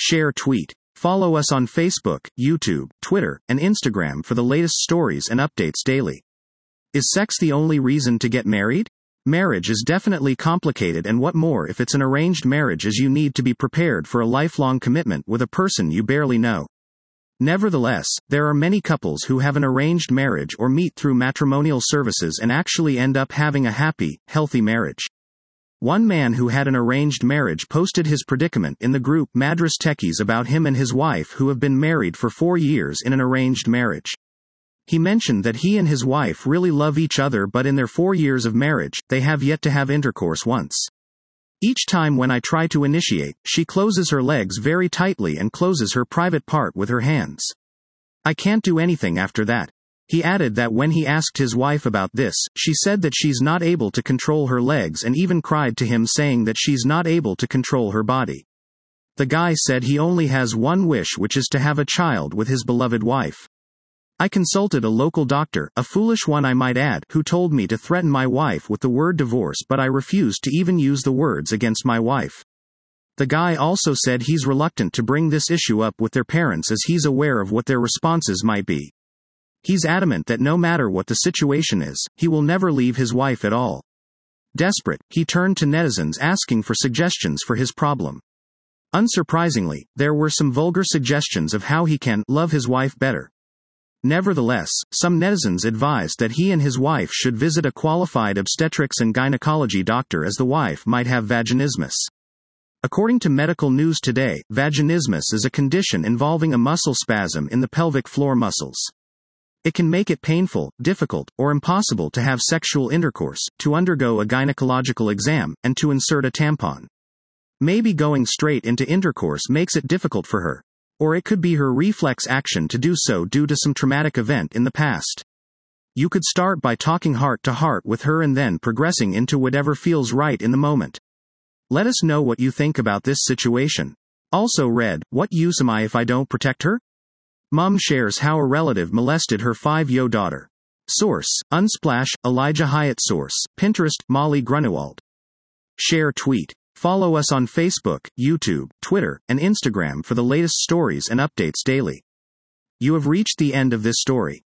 Share tweet. Follow us on Facebook, YouTube, Twitter, and Instagram for the latest stories and updates daily. Is sex the only reason to get married? Marriage is definitely complicated, and what more if it's an arranged marriage, as you need to be prepared for a lifelong commitment with a person you barely know. Nevertheless, there are many couples who have an arranged marriage or meet through matrimonial services and actually end up having a happy, healthy marriage. One man who had an arranged marriage posted his predicament in the group Madras Techies about him and his wife, who have been married for 4 years in an arranged marriage. He mentioned that he and his wife really love each other, but in their 4 years of marriage, they have yet to have intercourse once. Each time when I try to initiate, she closes her legs very tightly and closes her private part with her hands. I can't do anything after that. He added that when he asked his wife about this, she said that she's not able to control her legs, and even cried to him saying that she's not able to control her body. The guy said he only has one wish, which is to have a child with his beloved wife. I consulted a local doctor, a foolish one I might add, who told me to threaten my wife with the word divorce, but I refused to even use the words against my wife. The guy also said he's reluctant to bring this issue up with their parents, as he's aware of what their responses might be. He's adamant that no matter what the situation is, he will never leave his wife at all. Desperate, he turned to netizens asking for suggestions for his problem. Unsurprisingly, there were some vulgar suggestions of how he can love his wife better. Nevertheless, some netizens advised that he and his wife should visit a qualified obstetrics and gynecology doctor, as the wife might have vaginismus. According to Medical News Today, vaginismus is a condition involving a muscle spasm in the pelvic floor muscles. It can make it painful, difficult, or impossible to have sexual intercourse, to undergo a gynecological exam, and to insert a tampon. Maybe going straight into intercourse makes it difficult for her. Or it could be her reflex action to do so due to some traumatic event in the past. You could start by talking heart to heart with her and then progressing into whatever feels right in the moment. Let us know what you think about this situation. Also read, what use am I if I don't protect her? Mom shares how a relative molested her 5-year-old daughter. Source, Unsplash, Elijah Hyatt. Source, Pinterest, Molly Grunewald. Share tweet. Follow us on Facebook, YouTube, Twitter, and Instagram for the latest stories and updates daily. You have reached the end of this story.